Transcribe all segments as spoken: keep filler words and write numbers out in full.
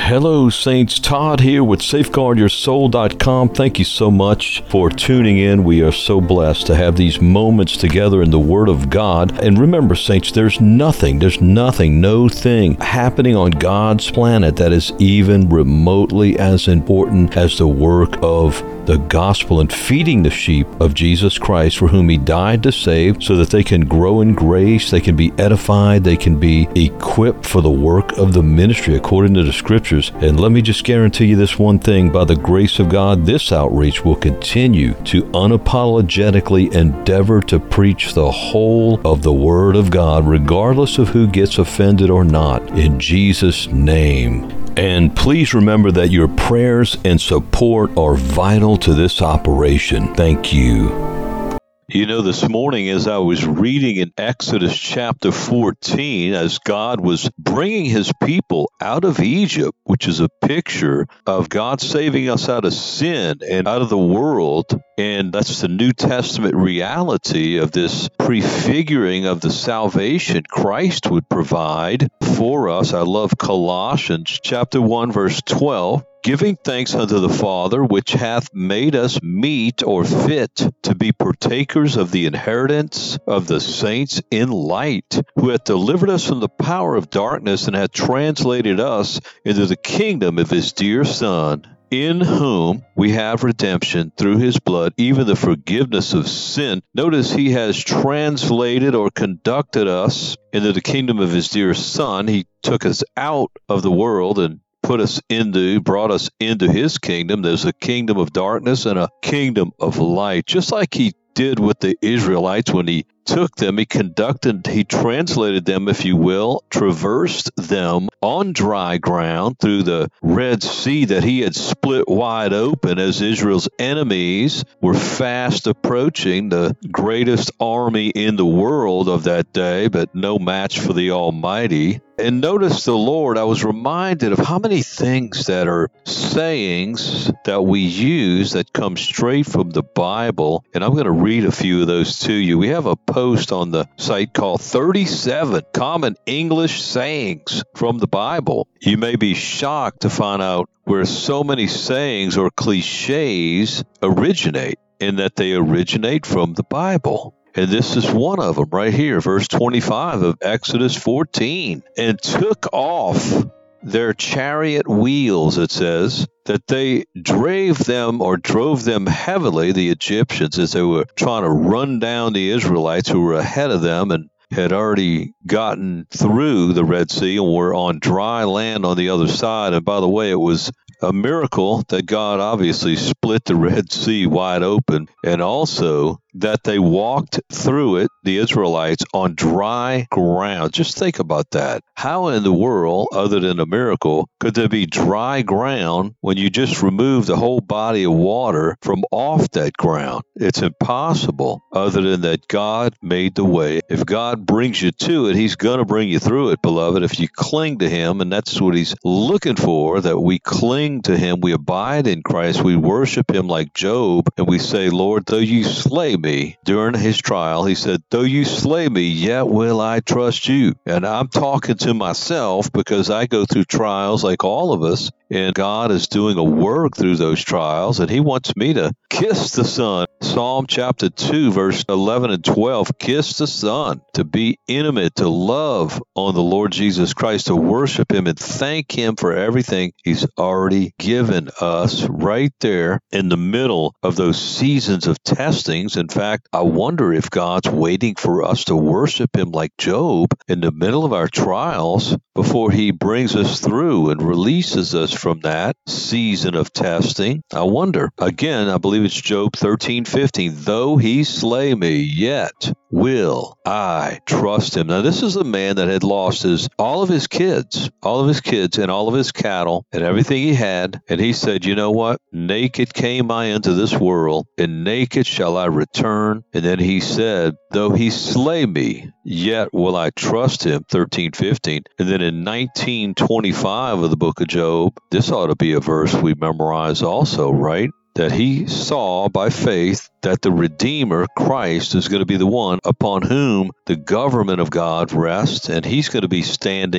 Hello, Saints. Todd here with Safeguard Your Soul dot com. Thank you so much for tuning in. We are so blessed to have these moments together in the Word of God. And remember, Saints, there's nothing, there's nothing, no thing happening on God's planet that is even remotely as important as the work of the gospel and feeding the sheep of Jesus Christ, for whom He died to save, so that they can grow in grace, they can be edified, they can be equipped for the work of the ministry according to the Scriptures. And let me just guarantee you this one thing: by the grace of God, this outreach will continue to unapologetically endeavor to preach the whole of the Word of God, regardless of who gets offended or not, in Jesus' name. And please remember that your prayers and support are vital to this operation. Thank you. You know, this morning as I was reading in Exodus chapter fourteen, as God was bringing His people out of Egypt, which is a picture of God saving us out of sin and out of the world, and that's the New Testament reality of this prefiguring of the salvation Christ would provide for us. I love Colossians chapter one, verse twelve. Giving thanks unto the Father, which hath made us meet or fit to be partakers of the inheritance of the saints in light, who hath delivered us from the power of darkness and hath translated us into the kingdom of His dear Son, in whom we have redemption through His blood, even the forgiveness of sin. Notice He has translated or conducted us into the kingdom of His dear Son. He took us out of the world and put us into, brought us into His kingdom. There's a kingdom of darkness and a kingdom of light. Just like He did with the Israelites when He took them, He conducted, He translated them, if you will, traversed them on dry ground through the Red Sea that He had split wide open as Israel's enemies were fast approaching, the greatest army in the world of that day, but no match for the Almighty. And notice the Lord, I was reminded of how many things that are sayings that we use that come straight from the Bible. And I'm going to read a few of those to you. We have a post on the site called thirty-seven Common English Sayings from the Bible. You may be shocked to find out where so many sayings or cliches originate, in that they originate from the Bible. And this is one of them right here, verse twenty-five of Exodus fourteen. And took off their chariot wheels, it says, that they drave them or drove them heavily, the Egyptians, as they were trying to run down the Israelites who were ahead of them and had already gotten through the Red Sea and were on dry land on the other side. And by the way, it was a miracle that God obviously split the Red Sea wide open, and also that they walked through it, the Israelites, on dry ground. Just think about that. How in the world, other than a miracle, could there be dry ground when you just remove the whole body of water from off that ground? It's impossible, other than that God made the way. If God brings you to it, He's going to bring you through it, beloved, if you cling to Him, and that's what He's looking for, that we cling to Him, we abide in Christ, we worship Him like Job, and we say, Lord, though you slay me, during his trial, he said, though you slay me, yet will I trust you. And I'm talking to myself because I go through trials like all of us, and God is doing a work through those trials, and He wants me to kiss the Son. Psalm chapter two, verse eleven and twelve, kiss the Son, to be intimate, to love on the Lord Jesus Christ, to worship Him and thank Him for everything He's already given us right there in the middle of those seasons of testings. In fact, I wonder if God's waiting for us to worship Him like Job in the middle of our trials before He brings us through and releases us from that season of testing. I wonder. Again, I believe it's Job thirteen fifteen. Though he slay me, yet will I trust him. Now, this is a man that had lost his all of his kids, all of his kids and all of his cattle and everything he had. And he said, you know what? Naked came I into this world, and naked shall I return. And then he said, though he slay me, yet will I trust him, thirteen fifteen. And then in nineteen twenty-five of the book of Job, this ought to be a verse we memorize also, right? That he saw by faith that the Redeemer, Christ, is going to be the one upon whom the government of God rests, and He's going to be standing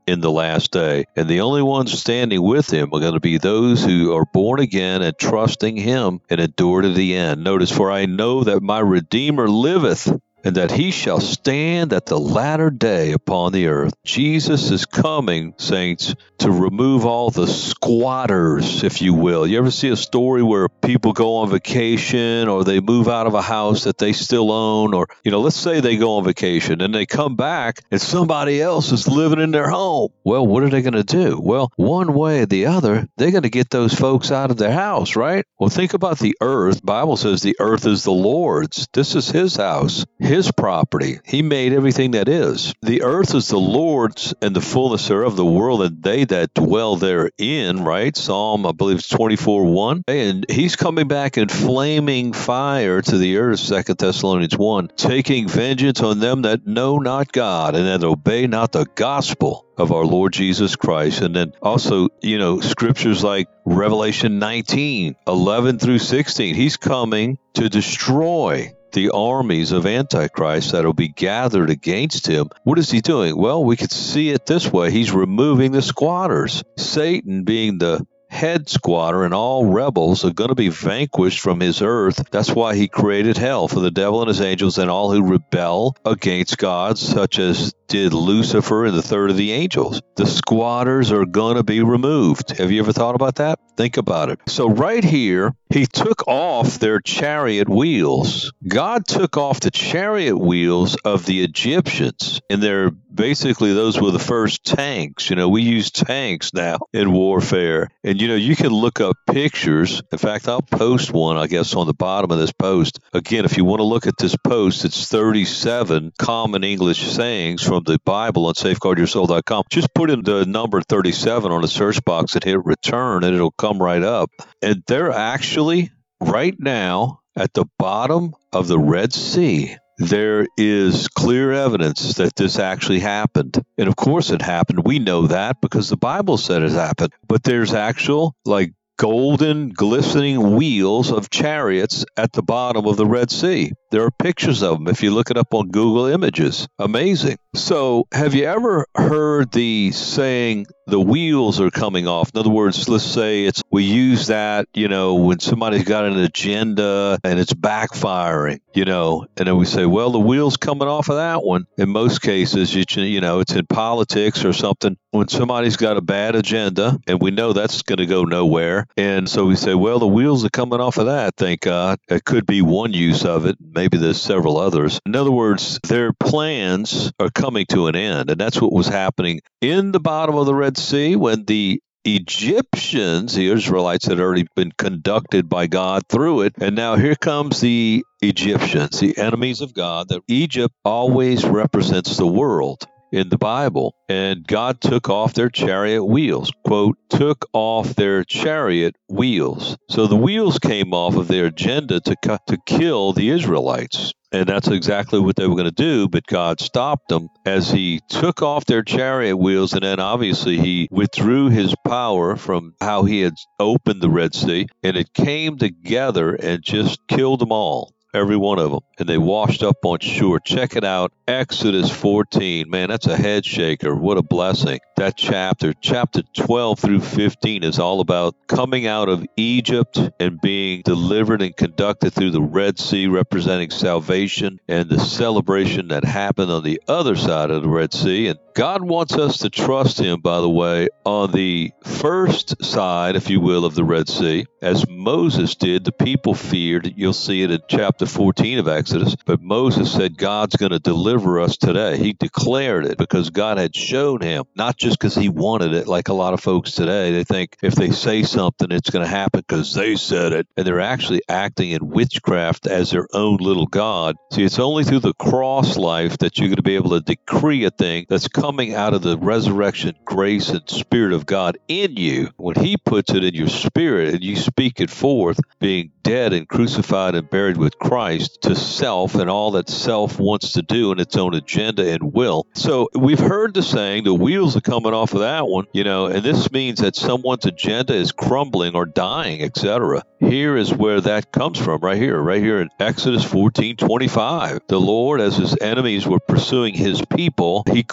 in the last day. And the only ones standing with him are going to be those who are born again and trusting him and endure to the end. Notice, for I know that my Redeemer liveth, and that he shall stand at the latter day upon the earth. Jesus is coming, saints, to remove all the squatters, if you will. You ever see a story where people go on vacation or they move out of a house that they still own? Or, you know, let's say they go on vacation and they come back and somebody else is living in their home. Well, what are they going to do? Well, one way or the other, they're going to get those folks out of their house, right? Well, think about the earth. The Bible says the earth is the Lord's. This is his house, his property. He made everything that is. The earth is the Lord's and the fullness thereof, the world and they that dwell therein, right? Psalm, I believe it's twenty-four one. And he's coming back in flaming fire to the earth, Second Thessalonians one, taking vengeance on them that know not God and that obey not the gospel of our Lord Jesus Christ. And then also, you know, scriptures like Revelation nineteen, eleven through sixteen. He's coming to destroy the armies of Antichrist that will be gathered against him. What is he doing? Well, we could see it this way. He's removing the squatters. Satan, being the head squatter, and all rebels are going to be vanquished from his earth. That's why he created hell for the devil and his angels and all who rebel against God, such as did Lucifer and the third of the angels. The squatters are going to be removed. Have you ever thought about that? Think about it. So right here, he took off their chariot wheels. God took off the chariot wheels of the Egyptians, and they're basically, those were the first tanks. You know, we use tanks now in warfare. And, you know, you can look up pictures. In fact, I'll post one, I guess, on the bottom of this post. Again, if you want to look at this post, it's thirty-seven common English sayings from the Bible on safeguard your soul dot com. Just put in the number thirty-seven on the search box and hit return, and it'll come right up. And they're actually, right now, at the bottom of the Red Sea. There is clear evidence that this actually happened. And of course it happened. We know that because the Bible said it happened. But there's actual, like, golden, glistening wheels of chariots at the bottom of the Red Sea. There are pictures of them if you look it up on Google Images. Amazing. So have you ever heard the saying, the wheels are coming off? In other words, let's say it's we use that, you know, when somebody's got an agenda and it's backfiring, you know, and then we say, well, the wheel's coming off of that one. In most cases, you, you know, it's in politics or something. When somebody's got a bad agenda, and we know that's going to go nowhere, and so we say, well, the wheels are coming off of that, thank God. It could be one use of it. Maybe there's several others. In other words, their plans are coming to an end, and that's what was happening in the bottom of the Red Sea when the Egyptians, the Israelites, had already been conducted by God through it. And now here comes the Egyptians, the enemies of God. That Egypt always represents the world in the Bible. And God took off their chariot wheels, quote, took off their chariot wheels. So the wheels came off of their agenda to cut, to kill the Israelites. And that's exactly what they were going to do, but God stopped them as he took off their chariot wheels, and then obviously he withdrew his power from how he had opened the Red Sea, and it came together and just killed them all. Every one of them. And they washed up on shore. Check it out. Exodus fourteen. Man, that's a head shaker. What a blessing. That chapter, chapter twelve through fifteen, is all about coming out of Egypt and being delivered and conducted through the Red Sea, representing salvation and the celebration that happened on the other side of the Red Sea. And God wants us to trust him, by the way, on the first side, if you will, of the Red Sea. As Moses did, the people feared. You'll see it in chapter fourteen of Exodus. But Moses said, God's going to deliver us today. He declared it because God had shown him, not just because he wanted it, like a lot of folks today. They think if they say something, it's going to happen because they said it. And they're actually acting in witchcraft as their own little God. See, it's only through the cross life that you're going to be able to decree a thing that's coming out of the resurrection grace and spirit of God in you. When he puts it in your spirit and you speak it forth, being dead and crucified and buried with Christ to self and all that self wants to do in its own agenda and will. So we've heard the saying, the wheels are coming off of that one, you know, and this means that someone's agenda is crumbling or dying, et cetera. Here is where that comes from, right here, right here in Exodus fourteen twenty-five. The Lord, as his enemies were pursuing his people, he caused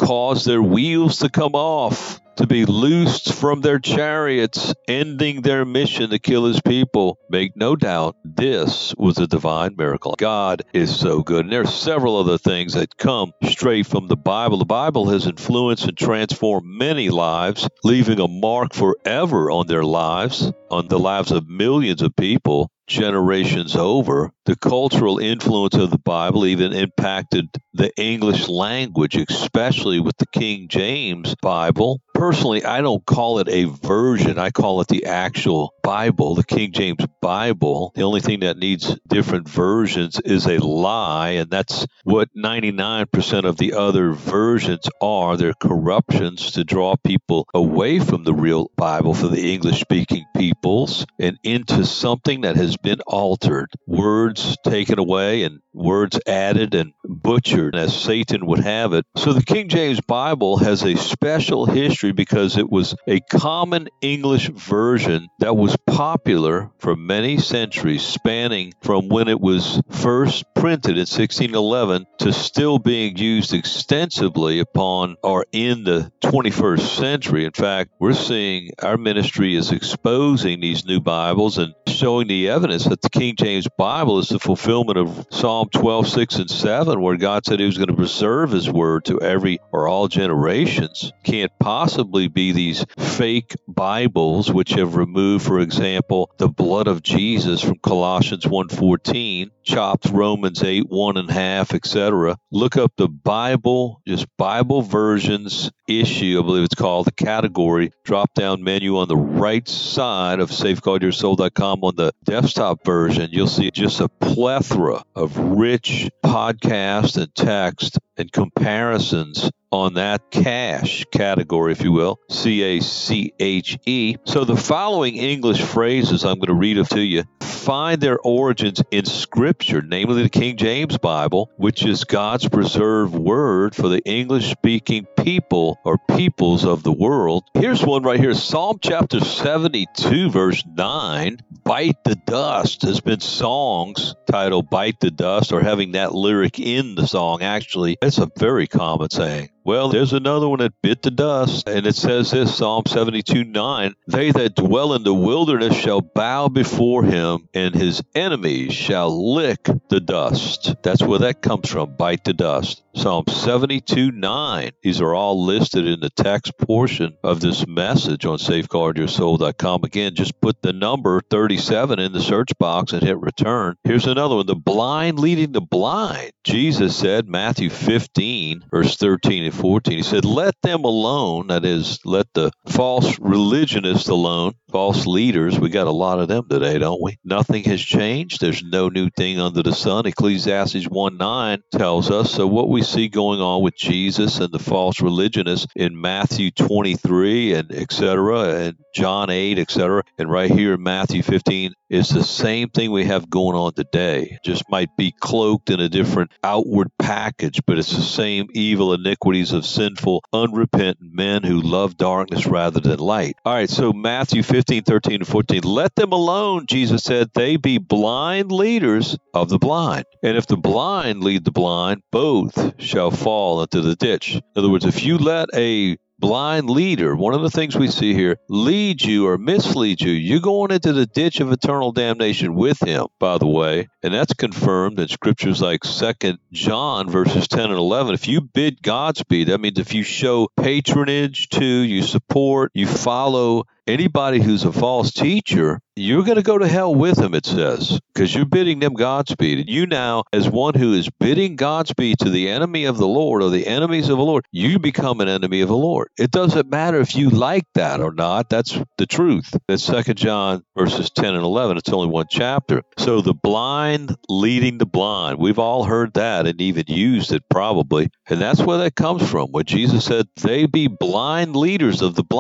their wheels to come off, to be loosed from their chariots, ending their mission to kill his people. Make no doubt, this was a divine miracle. God is so good. And there are several other things that come straight from the Bible. The Bible has influenced and transformed many lives, leaving a mark forever on their lives, on the lives of millions of people generations over. The cultural influence of the Bible even impacted the English language, especially with the King James Bible. Personally, I don't call it a version. I call it the actual Bible, the King James Bible. The only thing that needs different versions is a lie, and that's what ninety-nine percent of the other versions are. They're corruptions to draw people away from the real Bible for the English-speaking peoples and into something that has been altered. Words taken away and words added and butchered as Satan would have it. So the King James Bible has a special history because it was a common English version that was popular for many centuries, spanning from when it was first printed in sixteen eleven to still being used extensively upon or in the twenty-first century. In fact, we're seeing our ministry is exposing these new Bibles and showing the evidence that the King James Bible is the fulfillment of Psalm twelve, six, and seven, where God said he was going to preserve his word to every or all generations. Can't possibly be these fake Bibles which have removed, for example, the blood of Jesus from Colossians one fourteen, chopped Romans eight, one and a half, et cetera. Look up the Bible, just Bible versions issue, I believe it's called, the category drop-down menu on the right side of safeguard your soul dot com. On the desktop version, you'll see just a plethora of rich podcasts and text and comparisons on that cache category, if you will, C A C H E. So the following English phrases I'm going to read to you find their origins in Scripture, namely the King James Bible, which is God's preserved word for the English-speaking people or peoples of the world. Here's one right here, Psalm chapter seventy-two, verse nine, Bite the Dust. There's been songs titled Bite the Dust or having that lyric in the song, actually. It's a very common saying. Well, there's another one that bit the dust, and it says this, Psalm seventy-two, nine, they that dwell in the wilderness shall bow before him, and his enemies shall lick the dust. That's where that comes from, bite the dust. Psalm seventy-two, nine. These are all listed in the text portion of this message on safeguard your soul dot com. Again, just put the number thirty-seven in the search box and hit return. Here's another one, the blind leading the blind. Jesus said, Matthew fifteen, verse thirteen and fourteen, he said, let them alone, that is, let the false religionists alone, false leaders. We got a lot of them today, don't we? Nothing has changed. There's no new thing under the sun. Ecclesiastes one nine tells us. So what we see going on with Jesus and the false religionists in Matthew twenty-three and et cetera, and John eight, et cetera, and right here in Matthew fifteen is the same thing we have going on today. Just might be cloaked in a different outward package, but it's the same evil iniquities of sinful, unrepentant men who love darkness rather than light. All right, so Matthew fifteen, thirteen, and fourteen. Let them alone, Jesus said, they be blind leaders of the blind. And if the blind lead the blind, both shall fall into the ditch. In other words, if you let a blind leader, one of the things we see here, lead you or mislead you, you're going into the ditch of eternal damnation with him, by the way. And that's confirmed in scriptures like Second John verses ten and eleven. If you bid Godspeed, that means if you show patronage to, you support, you follow anybody who's a false teacher, you're going to go to hell with him, it says, because you're bidding them Godspeed. And you now, as one who is bidding Godspeed to the enemy of the Lord or the enemies of the Lord, you become an enemy of the Lord. It doesn't matter if you like that or not. That's the truth. That's Second John verses ten and eleven. It's only one chapter. So the blind leading the blind. We've all heard that and even used it probably. And that's where that comes from, where Jesus said, they be blind leaders of the blind.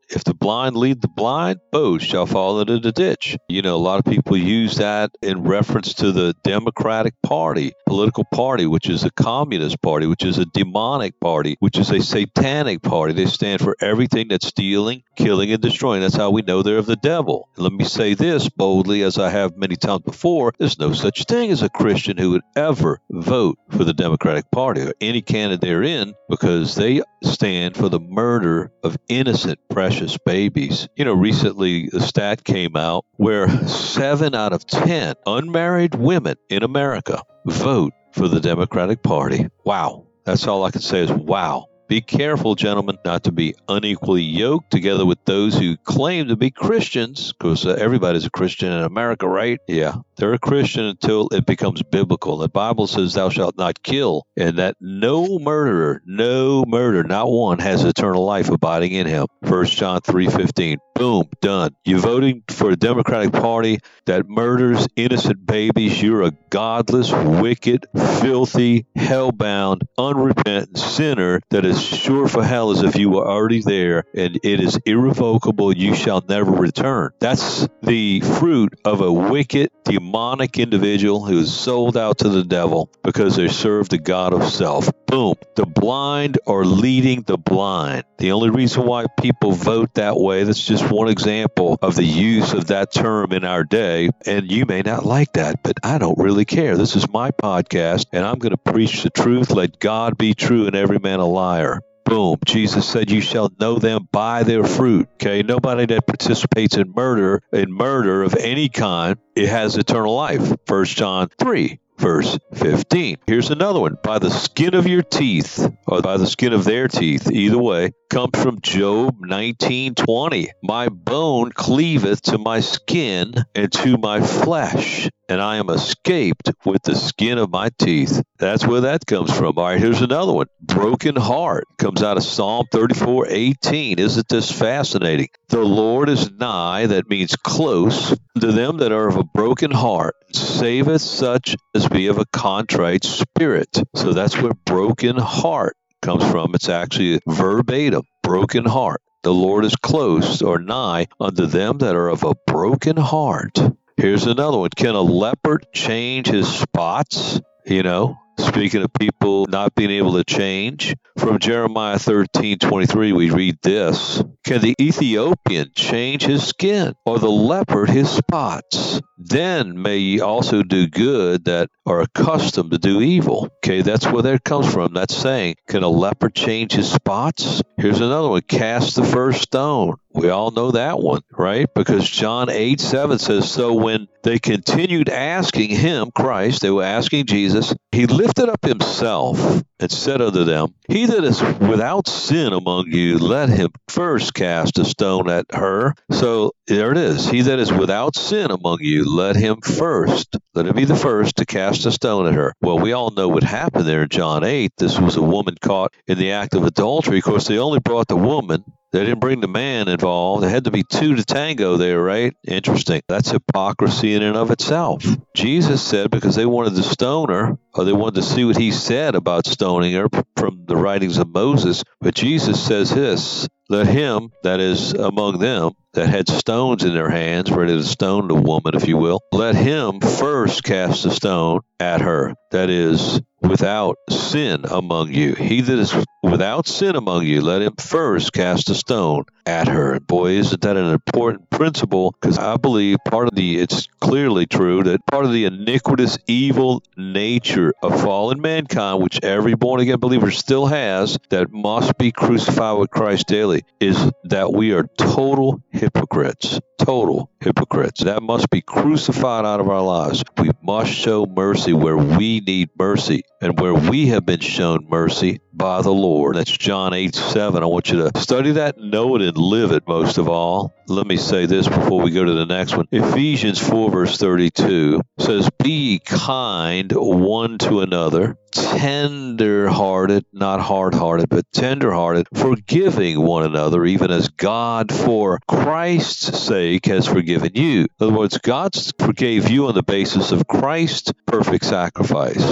If the blind lead the blind, both shall fall into the ditch. You know, a lot of people use that in reference to the Democratic Party, political party, which is a communist party, which is a demonic party, which is a satanic party. They stand for everything that's stealing, killing, and destroying. That's how we know they're of the devil. And let me say this boldly, as I have many times before, there's no such thing as a Christian who would ever vote for the Democratic Party or any candidate they're in, because they stand for the murder of innocent, precious babies. You know, recently a stat came out where seven out of ten unmarried women in America vote for the Democratic Party. Wow. That's all I can say is wow. Be careful, gentlemen, not to be unequally yoked together with those who claim to be Christians, because uh, everybody's a Christian in America, right? Yeah, they're a Christian until it becomes biblical. The Bible says thou shalt not kill, and that no murderer, no murder, not one, has eternal life abiding in him. First John three fifteen. Boom, done. You're voting for a Democratic Party that murders innocent babies. You're a godless, wicked, filthy, hell-bound, unrepentant sinner that is sure for hell as if you were already there, and it is irrevocable. You shall never return. That's the fruit of a wicked, demonic individual who is sold out to the devil because they serve the god of self. Boom. The blind are leading the blind. The only reason why people vote that way, that's just one example of the use of that term in our day. And you may not like that, but I don't really care. This is my podcast, and I'm going to preach the truth. Let God be true and every man a liar. Boom. Jesus said, you shall know them by their fruit. Okay. Nobody that participates in murder, in murder of any kind, it has eternal life. First John three. Verse fifteen. Here's another one. By the skin of your teeth, or by the skin of their teeth, either way, comes from Job nineteen twenty. My bone cleaveth to my skin and to my flesh, and I am escaped with the skin of my teeth. That's where that comes from. All right, here's another one. Broken heart comes out of Psalm thirty-four eighteen. Isn't this fascinating? The Lord is nigh, that means close, to them that are of a broken heart, saveth such as be of a contrite spirit. So that's where broken heart comes from. It's actually verbatim, broken heart. The Lord is close or nigh unto them that are of a broken heart. Here's another one. Can a leopard change his spots? You know, speaking of people not being able to change, from Jeremiah thirteen twenty-three, we read this. Can the Ethiopian change his skin, or the leopard his spots? Then may ye also do good that are accustomed to do evil. Okay, that's where that comes from. That's saying, can a leopard change his spots? Here's another one. Cast the first stone. We all know that one, right? Because John eight seven says, so when they continued asking him, Christ, they were asking Jesus, he lifted up himself and said unto them, he that is without sin among you, let him first cast a stone at her. So there it is. He that is without sin among you, let him first, let him be the first to cast a stone at her. Well, we all know what happened there in John eight. This was a woman caught in the act of adultery. Of course, they only brought the woman. They didn't bring the man involved. There had to be two to tango there, right? Interesting. That's hypocrisy in and of itself. Jesus said, because they wanted to stone her, or they wanted to see what he said about stoning her from the writings of Moses. But Jesus says this, let him that is among them that had stones in their hands, ready to stone the woman, if you will, let him first cast a stone at her that is without sin among you. He that is without sin among you, let him first cast a stone at her. And boy, isn't that an important principle? Because I believe part of the, it's clearly true that part of the iniquitous evil nature of fallen mankind, which every born-again believer still has, that must be crucified with Christ daily, is that we are total hypocrites. Total hypocrites. That must be crucified out of our lives. We must show mercy where we need mercy and where we have been shown mercy by the Lord. That's John eight seven. I want you to study that, know it, and live it most of all. Let me say this before we go to the next one. Ephesians four verse thirty-two says, be ye kind one to another, tender-hearted, not hard-hearted, but tender-hearted, forgiving one another, even as God for Christ's sake has forgiven you. In other words, God forgave you on the basis of Christ's perfect sacrifice.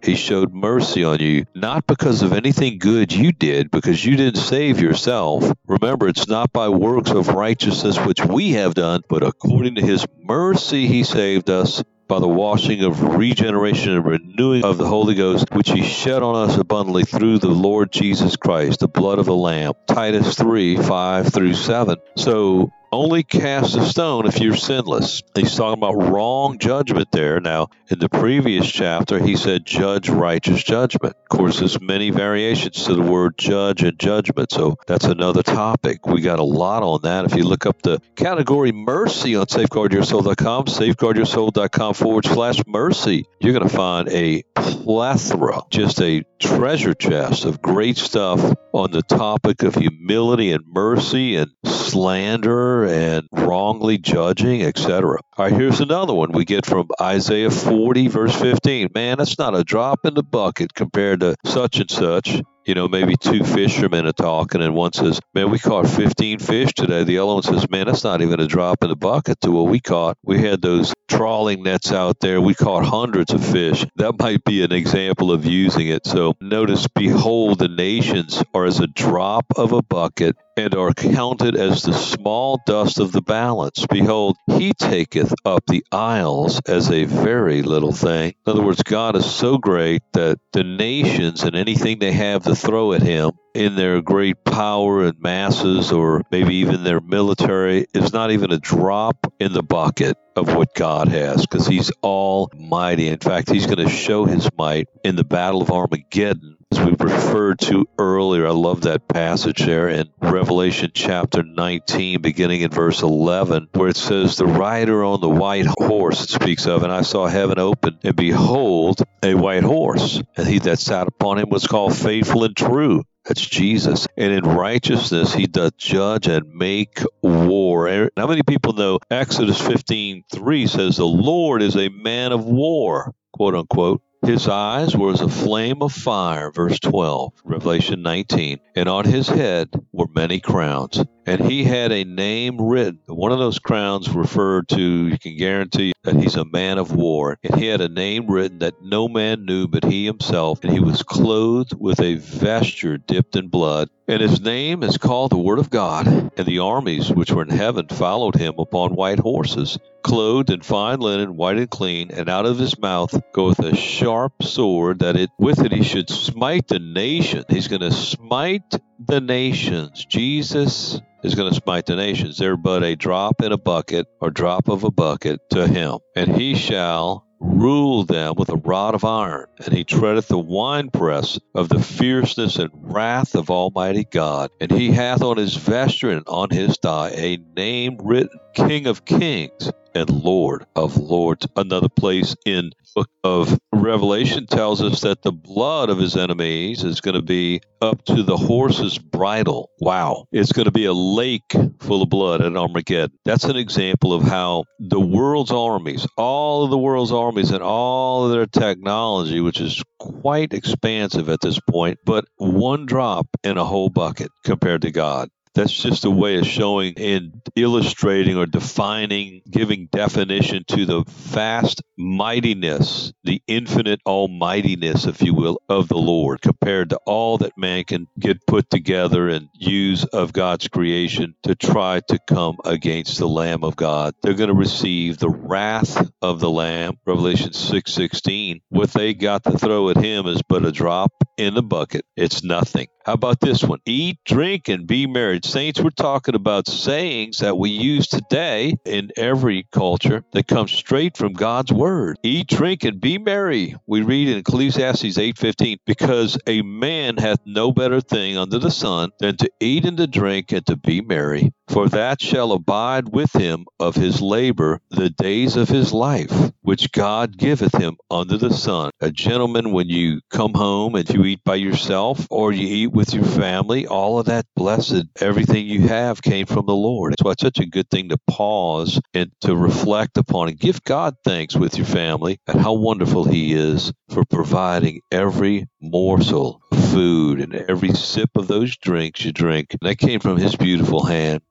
He showed mercy on you, not because of anything good you did, because you didn't save yourself. Remember, it's not by works of righteousness which we have done, but according to his mercy he saved us by the washing of regeneration and renewing of the Holy Ghost, which he shed on us abundantly through the Lord Jesus Christ, the blood of the Lamb. Titus three, five through seven. So only cast a stone if you're sinless. He's talking about wrong judgment there. Now, in the previous chapter, he said judge righteous judgment. Of course, there's many variations to the word judge and judgment, so that's another topic. We got a lot on that. If you look up the category mercy on safeguard your soul dot com, safeguard your soul dot com forward slash mercy, you're going to find a plethora, just a treasure chest of great stuff on the topic of humility and mercy and slander and wrongly judging, et cetera. All right, here's another one we get from Isaiah forty, verse fifteen. Man, that's not a drop in the bucket compared to such and such. You know, maybe two fishermen are talking, and one says, man, we caught fifteen fish today. The other one says, man, that's not even a drop in the bucket to what we caught. We had those trawling nets out there. We caught hundreds of fish. That might be an example of using it. So notice, behold, the nations are as a drop of a bucket, and are counted as the small dust of the balance. Behold, he taketh up the isles as a very little thing. In other words, God is so great that the nations and anything they have to throw at him in their great power and masses, or maybe even their military, is not even a drop in the bucket of what God has, because he's almighty. In fact, he's going to show his might in the Battle of Armageddon, as we referred to earlier. I love that passage there in Revelation chapter nineteen, beginning in verse eleven, where it says, the rider on the white horse, it speaks of, and I saw heaven open, and behold, a white horse, and he that sat upon him was called Faithful and True. That's Jesus. And in righteousness he doth judge and make war. How many people know Exodus fifteen three says, the Lord is a man of war, quote unquote. His eyes were as a flame of fire, verse twelve, Revelation nineteen. And on his head were many crowns. And he had a name written. One of those crowns referred to, you can guarantee that he's a man of war. And he had a name written that no man knew but he himself. And he was clothed with a vesture dipped in blood. And his name is called the Word of God. And the armies which were in heaven followed him upon white horses, clothed in fine linen, white and clean. And out of his mouth goeth a sharp sword, that it with it he should smite the nation. He's going to smite the nations. Jesus is going to smite the nations. They're but a drop in a bucket, or drop of a bucket to him. And he shall rule them with a rod of iron, and he treadeth the winepress of the fierceness and wrath of Almighty God. And he hath on his vesture and on his thigh a name written, King of Kings and Lord of Lords. Another place in the book of Revelation tells us that the blood of his enemies is going to be up to the horse's bridle. Wow. It's going to be a lake full of blood at Armageddon. That's an example of how the world's armies, all of the world's armies and all of their technology, which is quite expansive at this point, but one drop in a whole bucket compared to God. That's just a way of showing and illustrating or defining, giving definition to the vast mightiness, the infinite almightiness, if you will, of the Lord, compared to all that man can get put together and use of God's creation to try to come against the Lamb of God. They're going to receive the wrath of the Lamb, Revelation six sixteen. What they got to throw at him is but a drop in the bucket. It's nothing. How about this one? Eat, drink, and be merry. Saints, we're talking about sayings that we use today in every culture that come straight from God's word. Eat, drink, and be merry. We read in Ecclesiastes eight fifteen, because a man hath no better thing under the sun than to eat and to drink and to be merry, for that shall abide with him of his labor the days of his life, which God giveth him under the sun. A gentleman, when you come home and you eat by yourself or you eat with your family, all of that blessed, everything you have came from the Lord. That's why it's such a good thing to pause and to reflect upon and give God thanks with your family and how wonderful he is for providing every morsel of food and every sip of those drinks you drink. And that came from his beautiful hand.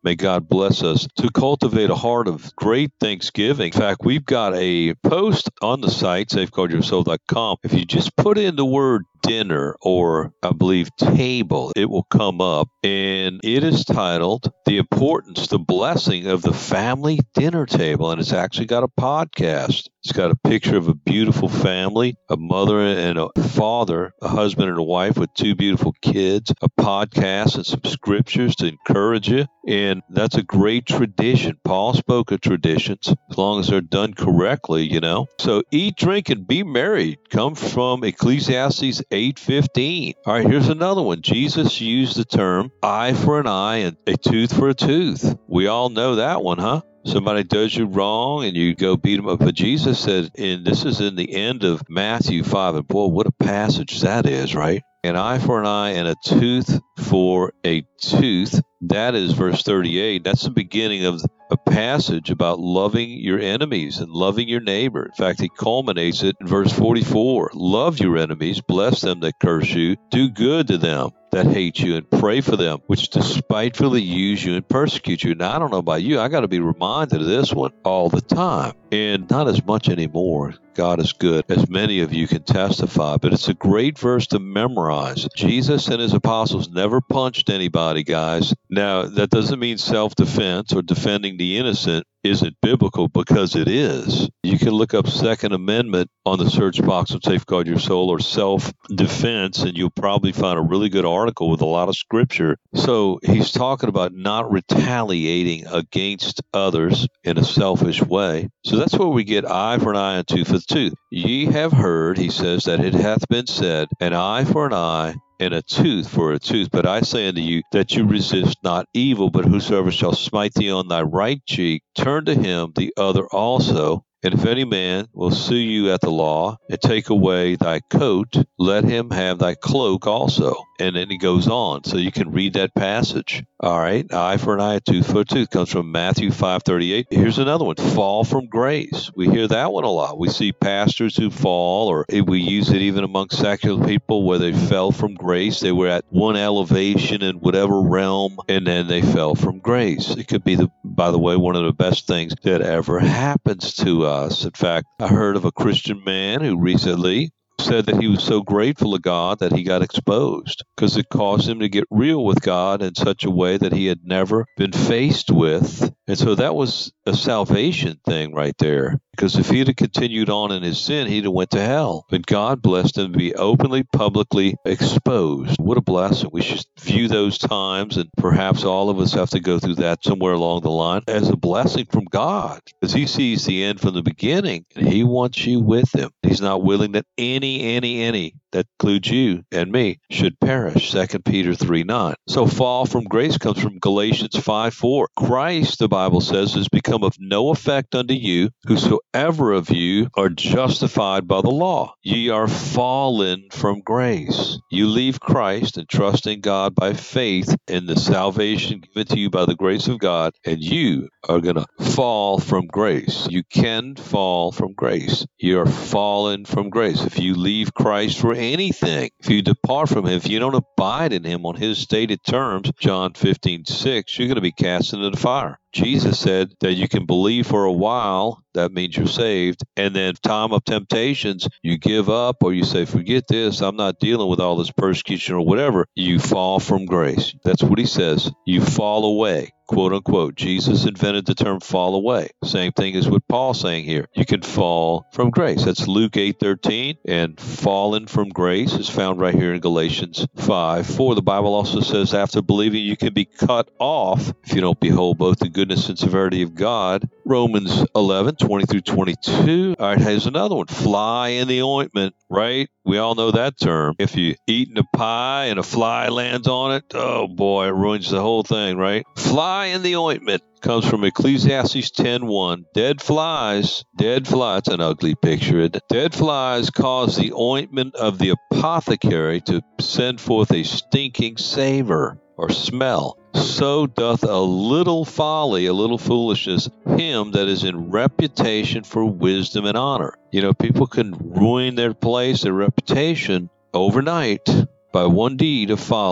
May God bless us to cultivate a heart of great thanksgiving. In fact, we've got a post on the site, safeguard your soul dot com. If you just put in the word dinner, or I believe table, it will come up, and it is titled The Importance, the Blessing of the Family Dinner Table, and it's actually got a podcast. It's got a picture of a beautiful family, a mother and a father, a husband and a wife with two beautiful kids, a podcast and some scriptures to encourage you. And that's a great tradition. Paul spoke of traditions as long as they're done correctly, you know. So eat, drink, and be merry comes from Ecclesiastes eight fifteen. All right, here's another one. Jesus used the term eye for an eye and a tooth for a tooth. We all know that one, huh? Somebody does you wrong and you go beat them up. But Jesus said, and this is in the end of Matthew five, and boy, what a passage that is, right? An eye for an eye and a tooth for a tooth. That is verse thirty-eight. That's the beginning of a passage about loving your enemies and loving your neighbor. In fact, he culminates it in verse forty-four. Love your enemies, bless them that curse you, do good to them that hate you, and pray for them which despitefully use you and persecute you. Now, I don't know about you, I got to be reminded of this one all the time, and not as much anymore. God is good, as many of you can testify, but it's a great verse to memorize. Jesus and his apostles never punched anybody, guys. Now, that doesn't mean self-defense or defending the innocent isn't biblical, because it is. You can look up Second Amendment on the search box of Safeguard Your Soul or self-defense, and you'll probably find a really good article with a lot of scripture. So he's talking about not retaliating against others in a selfish way. So that's where we get eye for an eye and tooth for a tooth. Ye have heard, he says, that it hath been said, an eye for an eye and a tooth for a tooth. But I say unto you that you resist not evil, but whosoever shall smite thee on thy right cheek, turn to him the other also. And if any man will sue you at the law and take away thy coat, let him have thy cloak also. And then he goes on, so you can read that passage. All right, eye for an eye, tooth for a tooth comes from Matthew five thirty-eight. Here's another one, fall from grace. We hear that one a lot. We see pastors who fall, or we use it even among secular people where they fell from grace. They were at one elevation in whatever realm, and then they fell from grace. It could be, the, by the way, one of the best things that ever happens to us. In fact, I heard of a Christian man who recently said that he was so grateful to God that he got exposed because it caused him to get real with God in such a way that he had never been faced with. And so that was a salvation thing right there, because if he'd have continued on in his sin, he'd have went to hell. But God blessed him to be openly, publicly exposed. What a blessing. We should view those times, and perhaps all of us have to go through that somewhere along the line, as a blessing from God, because he sees the end from the beginning, and he wants you with him. He's not willing that any, any, any, that includes you and me, should perish. Second Peter three nine. So fall from grace comes from Galatians five four. Christ, the Bible says, has become of no effect unto you, whosoever of you are justified by the law. Ye are fallen from grace. You leave Christ and trust in God by faith in the salvation given to you by the grace of God, and you are going to fall from grace. You can fall from grace. You are fallen from grace. If you leave Christ for anything, if you depart from him, if you don't abide in him on his stated terms, John fifteen six, you're going to be cast into the fire. Jesus said that you can believe for a while, that means you're saved, and then time of temptations, you give up, or you say, forget this, I'm not dealing with all this persecution or whatever, you fall from grace. That's what he says. You fall away, quote unquote. Jesus invented the term fall away. Same thing as what Paul's saying here. You can fall from grace. That's Luke eight thirteen, and fallen from grace is found right here in Galatians five four. The Bible also says after believing you can be cut off if you don't behold both the good and severity of God. Romans eleven twenty through twenty-two. All right, here's another one. Fly in the ointment, right? We all know that term. If you eating a pie and a fly lands on it, oh boy, it ruins the whole thing, right? Fly in the ointment comes from Ecclesiastes ten one. Dead flies, dead flies, it's an ugly picture. Dead flies cause the ointment of the apothecary to send forth a stinking savor or smell. So doth a little folly, a little foolishness, him that is in reputation for wisdom and honor. You know, people can ruin their place, their reputation overnight by one deed of folly.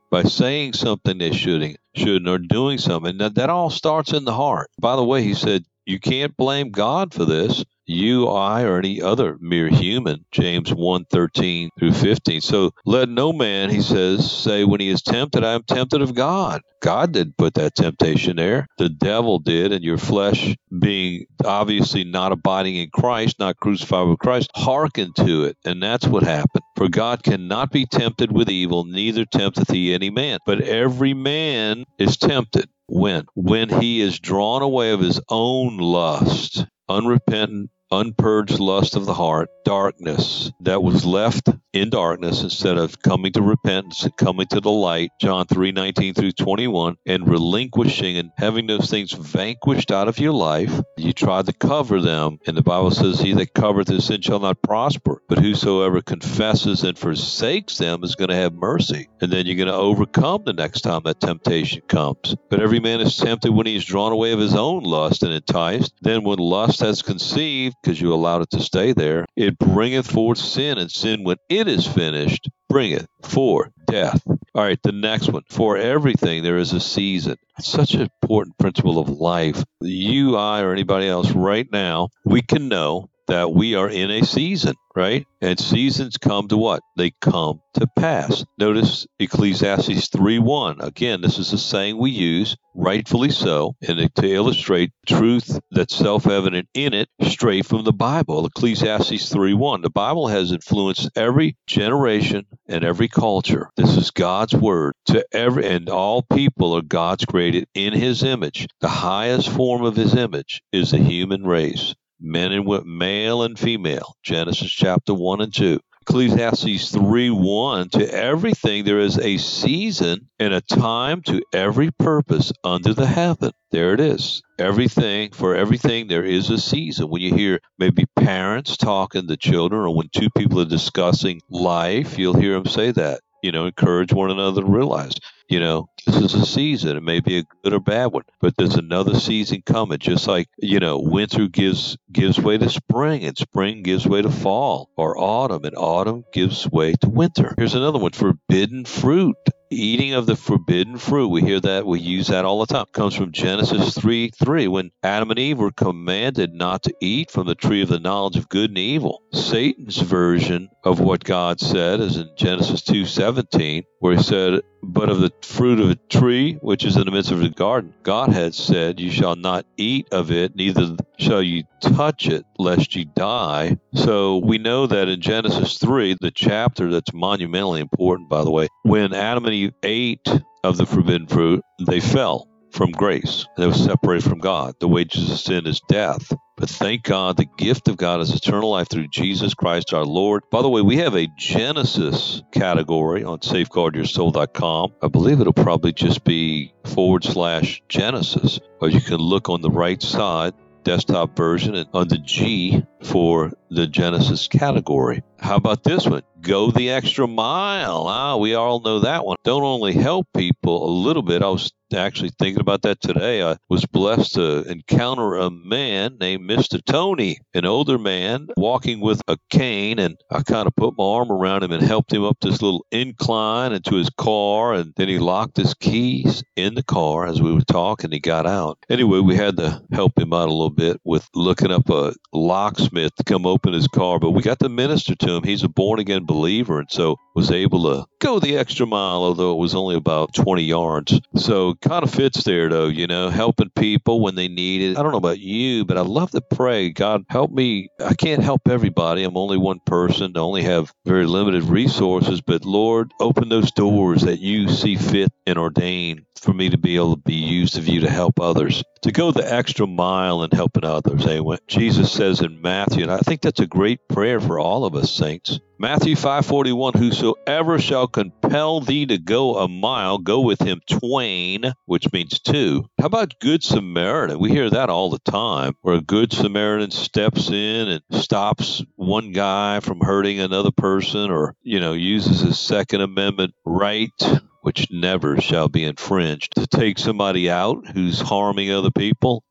by saying something they shouldn't, shouldn't or doing something. And that, that all starts in the heart. By the way, he said, you can't blame God for this. You, I, or any other mere human, James one, thirteen through fifteen. So let no man, he says, say when he is tempted, I am tempted of God. God didn't put that temptation there. The devil did, and your flesh being obviously not abiding in Christ, not crucified with Christ, hearken to it. And that's what happened. For God cannot be tempted with evil, neither tempteth he any man. But every man is tempted. When? When he is drawn away of his own lust, unrepentant, unpurged lust of the heart, darkness that was left in darkness instead of coming to repentance and coming to the light, John three, nineteen through twenty-one, and relinquishing and having those things vanquished out of your life. You tried to cover them, and the Bible says, he that covereth his sin shall not prosper, but whosoever confesses and forsakes them is going to have mercy. And then you're going to overcome the next time that temptation comes. But every man is tempted when he is drawn away of his own lust and enticed. Then when lust has conceived, because you allowed it to stay there, it bringeth forth sin, and sin, when it is finished, bringeth forth death. All right, the next one. For everything there is a season. It's such an important principle of life. You, I, or anybody else right now, we can know that we are in a season, right? And seasons come to what? They come to pass. Notice Ecclesiastes three one. Again, this is a saying we use, rightfully so, and to illustrate truth that's self-evident in it, straight from the Bible. Ecclesiastes three one. The Bible has influenced every generation and every culture. This is God's word to every, and all people are God's created in his image. The highest form of his image is the human race. Men and women, male and female, Genesis chapter one and two. Ecclesiastes three one, to everything there is a season and a time to every purpose under the heaven. There it is. Everything, for everything there is a season. When you hear maybe parents talking to children, or when two people are discussing life, you'll hear them say that. You know, encourage one another to realize, you know, this is a season. It may be a good or bad one, but there's another season coming. Just like, you know, winter gives gives way to spring, and spring gives way to fall or autumn, and autumn gives way to winter. Here's another one, forbidden fruit. Eating of the forbidden fruit. We hear that. We use that all the time. It comes from Genesis three three, when Adam and Eve were commanded not to eat from the tree of the knowledge of good and evil. Satan's version of what God said is in Genesis two seventeen, where he said, but of the fruit of a tree which is in the midst of the garden, God had said, you shall not eat of it, neither shall you touch it, lest you die. So we know that in Genesis three, the chapter that's monumentally important, by the way, when Adam and Eve ate of the forbidden fruit, they fell from grace. They were separated from God. The wages of sin is death. But thank God, the gift of God is eternal life through Jesus Christ our Lord. By the way, we have a Genesis category on safeguard your soul dot com. I believe it'll probably just be forward slash Genesis. Or you can look on the right side, desktop version, and under G for the Genesis category. How about this one? Go the extra mile. Ah, we all know that one. Don't only help people a little bit. I was actually thinking about that today. I was blessed to encounter a man named Mister Tony, an older man walking with a cane, and I kind of put my arm around him and helped him up this little incline into his car, and then he locked his keys in the car as we were talking. He got out. Anyway, we had to help him out a little bit with looking up a locksmith to come open his car, but we got to minister to him. He's a born-again believer, and so was able to go the extra mile, although it was only about twenty yards. So kind of fits there, though, you know, helping people when they need it. I don't know about you, but I love to pray, God, help me. I can't help everybody. I'm only one person. I only have very limited resources, but Lord, open those doors that you see fit and ordain for me to be able to be used of you to help others, to go the extra mile in helping others. Eh? When Jesus says in Matthew, and I think that's a great prayer for all of us saints, Matthew five forty-one, whosoever shall compel thee to go a mile, go with him twain, which means two. How about Good Samaritan? We hear that all the time, where a Good Samaritan steps in and stops one guy from hurting another person, or, you know, uses his Second Amendment right, which never shall be infringed, to take somebody out who's harming other people.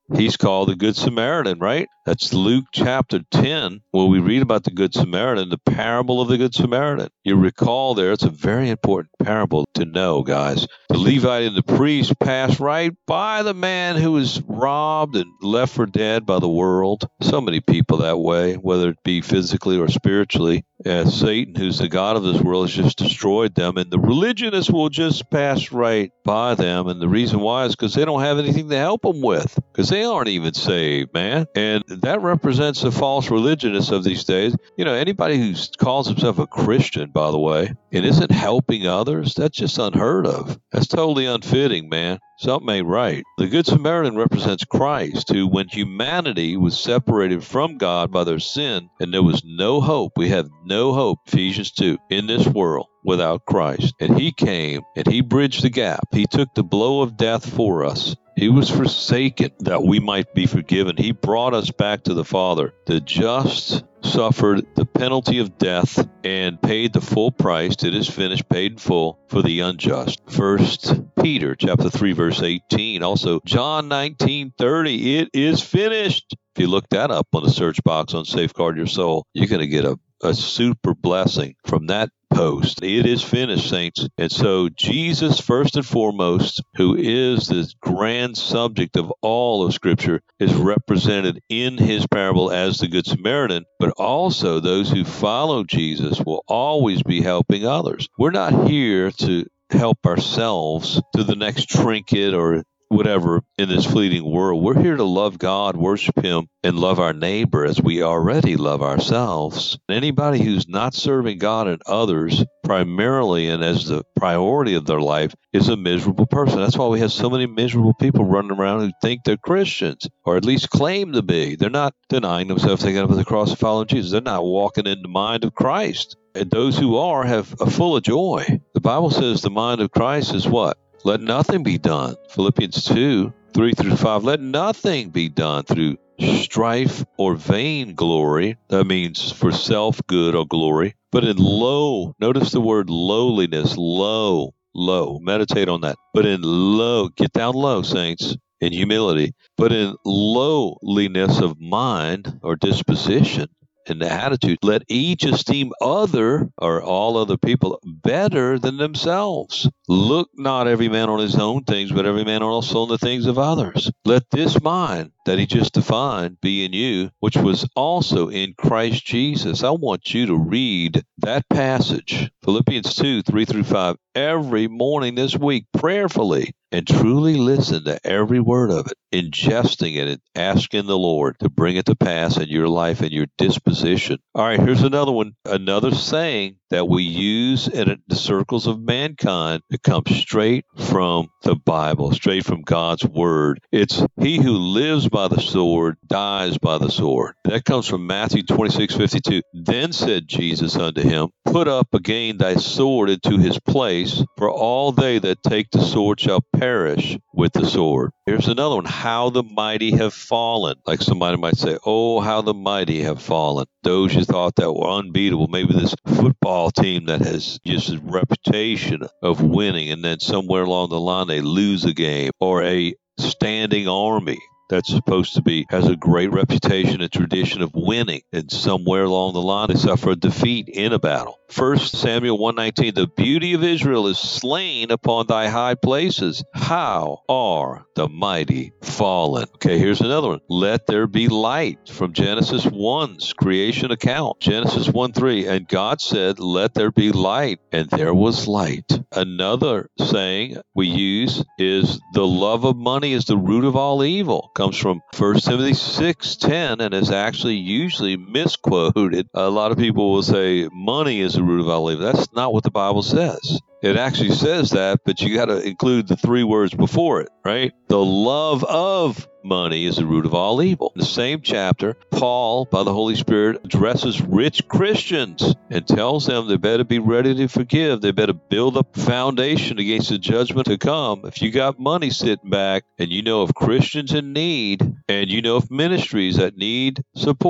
He's called the Good Samaritan, right? That's Luke chapter ten, where we read about the Good Samaritan, the parable of the Good Samaritan. You recall there, it's a very important parable to know, guys. The Levite and the priest passed right by the man who was robbed and left for dead by the world. So many people that way, whether it be physically or spiritually. Uh, Satan, who's the god of this world, has just destroyed them, and the religionists will just pass right by them. And the reason why is because they don't have anything to help them with, because they aren't even saved, man. And that represents the false religionists of these days. You know, anybody who calls himself a Christian, by the way, and isn't helping others, that's just unheard of. That's totally unfitting, man. Something ain't right. The Good Samaritan represents Christ, who, when humanity was separated from God by their sin, and there was no hope, we have no hope, Ephesians two, in this world without Christ. And he came, and he bridged the gap. He took the blow of death for us. He was forsaken that we might be forgiven. He brought us back to the Father. The just suffered the penalty of death and paid the full price. It is finished, paid in full, for the unjust. First Peter chapter three, verse eighteen. Also, John nineteen thirty. It is finished. If you look that up on the search box on Safeguard Your Soul, you're going to get a, a super blessing from that post. It is finished, saints. And so Jesus, first and foremost, who is the grand subject of all of Scripture, is represented in his parable as the Good Samaritan, but also those who follow Jesus will always be helping others. We're not here to help ourselves to the next trinket or whatever in this fleeting world. We're here to love God, worship him, and love our neighbor as we already love ourselves. Anybody who's not serving God and others primarily and as the priority of their life is a miserable person. That's why we have so many miserable people running around who think they're Christians, or at least claim to be. They're not denying themselves, taking up the cross and following Jesus. They're not walking in the mind of Christ. And those who are have are full of joy. The Bible says the mind of Christ is what? Let nothing be done. Philippians two, three through five. Let nothing be done through strife or vain glory. That means for self-good or glory. But in low, notice the word lowliness, low, low. Meditate on that. But in low, get down low, saints, in humility. But in lowliness of mind or disposition, in the attitude, let each esteem other or all other people better than themselves. Look not every man on his own things, but every man also on the things of others. Let this mind that he just defined be in you, which was also in Christ Jesus. I want you to read that passage, Philippians two, three through five, every morning this week, prayerfully, and truly listen to every word of it, ingesting it and asking the Lord to bring it to pass in your life and your disposition. All right, here's another one, another saying that we use in the circles of mankind that comes straight from the Bible, straight from God's Word. It's he who lives by the sword dies by the sword. That comes from Matthew twenty-six fifty-two. Then said Jesus unto him, put up again thy sword into his place, for all they that take the sword shall perish with the sword. Here's another one, how the mighty have fallen. Like somebody might say, oh, how the mighty have fallen. Those you thought that were unbeatable, maybe this football team that has just a reputation of winning, and then somewhere along the line they lose a game, or a standing army that's supposed to be, has a great reputation and tradition of winning, and somewhere along the line they suffer a defeat in a battle. First Samuel one nineteen, the beauty of Israel is slain upon thy high places. How are the mighty fallen? Okay, here's another one. Let there be light, from Genesis one's creation account. Genesis one three, and God said, let there be light, and there was light. Another saying we use is the love of money is the root of all evil. Comes from First Timothy six ten, and is actually usually misquoted. A lot of people will say money is the root of all evil. That's not what the Bible says. It actually says that, but you got to include the three words before it, right? The love of money is the root of all evil. In the same chapter, Paul, by the Holy Spirit, addresses rich Christians and tells them they better be ready to forgive. They better build up a foundation against the judgment to come. If you got money sitting back and you know of Christians in need and you know of ministries that need support,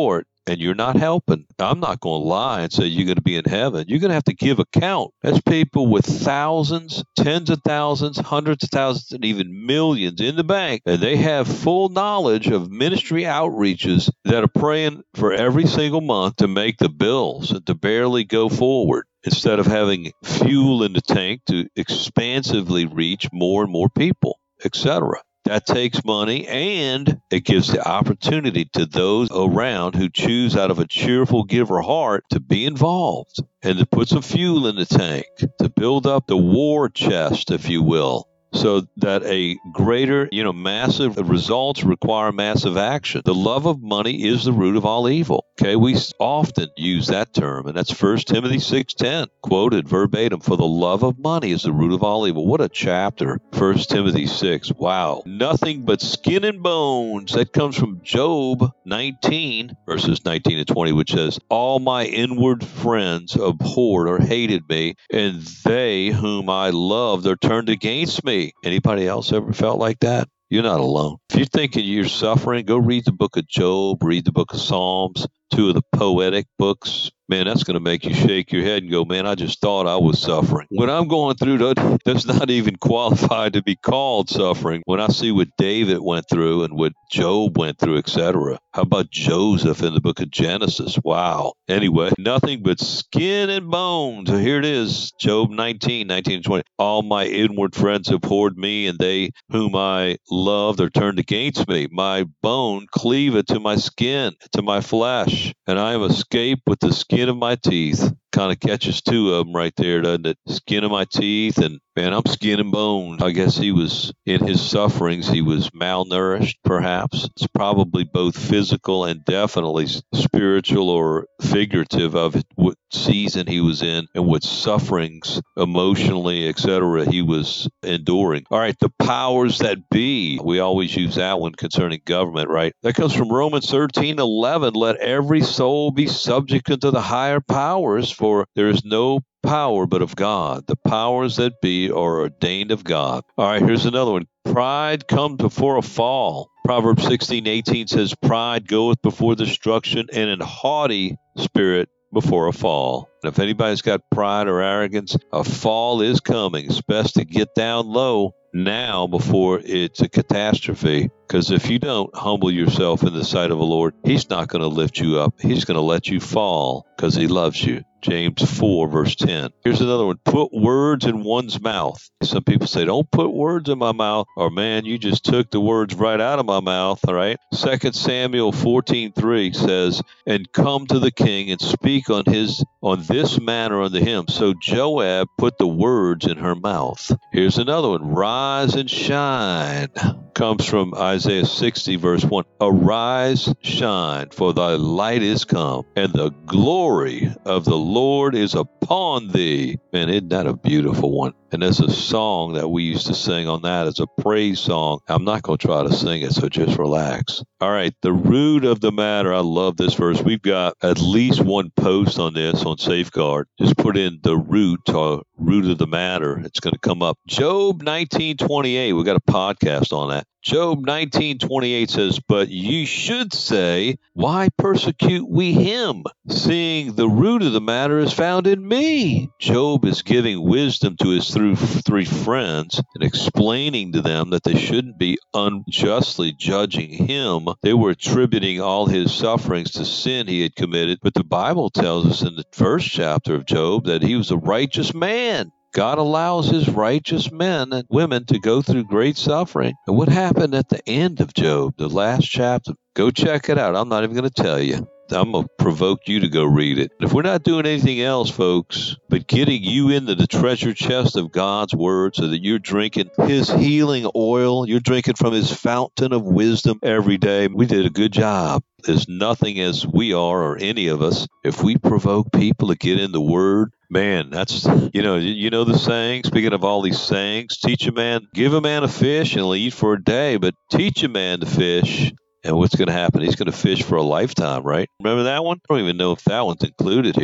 and you're not helping, I'm not going to lie and say you're going to be in heaven. You're going to have to give account. That's people with thousands, tens of thousands, hundreds of thousands, and even millions in the bank, and they have full knowledge of ministry outreaches that are praying for every single month to make the bills and to barely go forward, instead of having fuel in the tank to expansively reach more and more people, et cetera. That takes money, and it gives the opportunity to those around who choose out of a cheerful giver heart to be involved and to put some fuel in the tank, to build up the war chest, if you will, so that a greater, you know, massive results require massive action. The love of money is the root of all evil. Okay, we often use that term, and that's First Timothy six ten, quoted verbatim, for the love of money is the root of all evil. What a chapter, First Timothy six. Wow. Nothing but skin and bones. That comes from Job nineteen, verses nineteen and twenty, which says, all my inward friends abhorred or hated me, and they whom I loved are turned against me. Anybody else ever felt like that? You're not alone. If you're thinking you're suffering, go read the book of Job, read the book of Psalms, two of the poetic books. Man, that's going to make you shake your head and go, man, I just thought I was suffering. When I'm going through that, that's not even qualified to be called suffering. When I see what David went through and what Job went through, et cetera. How about Joseph in the book of Genesis? Wow. Anyway, nothing but skin and bones. So here it is, Job nineteen, nineteen and twenty. All my inward friends abhorred me, and they whom I loved are turned against me. My bone cleaveth to my skin, to my flesh, and I am escaped with the skin of my teeth. Kind of catches two of them right there, doesn't it? Skin of my teeth, and man, I'm skin and bones. I guess he was, in his sufferings, he was malnourished, perhaps. It's probably both physical and definitely spiritual or figurative of what season he was in and what sufferings emotionally, et cetera, he was enduring. All right, the powers that be. We always use that one concerning government, right? That comes from Romans thirteen eleven. Let every soul be subject unto the higher powers, for there is no power but of God. The powers that be are ordained of God. All right, here's another one. Pride comes before a fall. Proverbs sixteen eighteen says, pride goeth before destruction, and an haughty spirit before a fall. And if anybody's got pride or arrogance, a fall is coming. It's best to get down low now before it's a catastrophe. Because if you don't humble yourself in the sight of the Lord, He's not going to lift you up. He's going to let you fall because He loves you. James four, verse ten. Here's another one. Put words in one's mouth. Some people say, don't put words in my mouth. Or, man, you just took the words right out of my mouth, all right? Second Samuel fourteen three says, and come to the king and speak on his on this manner unto him. So Joab put the words in her mouth. Here's another one. Rise and shine. Comes from Isaiah sixty, verse one. Arise, shine, for thy light is come, and the glory of the Lord is upon thee. Man, isn't that a beautiful one? And there's a song that we used to sing on that as a praise song. I'm not going to try to sing it, so just relax. All right, the root of the matter. I love this verse. We've got at least one post on this on Safeguard. Just put in the root or root of the matter. It's going to come up. Job nineteen twenty-eight. We got a podcast on that. Job nineteen twenty-eight says, but ye should say, why persecute we him, seeing the root of the matter is found in me? Job is giving wisdom to his through three friends and explaining to them that they shouldn't be unjustly judging him. They were attributing all his sufferings to sin he had committed. But the Bible tells us in the first chapter of Job that he was a righteous man. God allows his righteous men and women to go through great suffering. And what happened at the end of Job, the last chapter? Go check it out. I'm not even going to tell you. I'm going to provoke you to go read it. If we're not doing anything else, folks, but getting you into the treasure chest of God's Word so that you're drinking His healing oil, you're drinking from His fountain of wisdom every day, we did a good job. There's nothing as we are or any of us. If we provoke people to get in the Word, man, that's, you know, you know the saying, speaking of all these sayings, teach a man, give a man a fish and he'll eat for a day, but teach a man to fish. And what's going to happen? He's going to fish for a lifetime, right? Remember that one? I don't even know if that one's included here.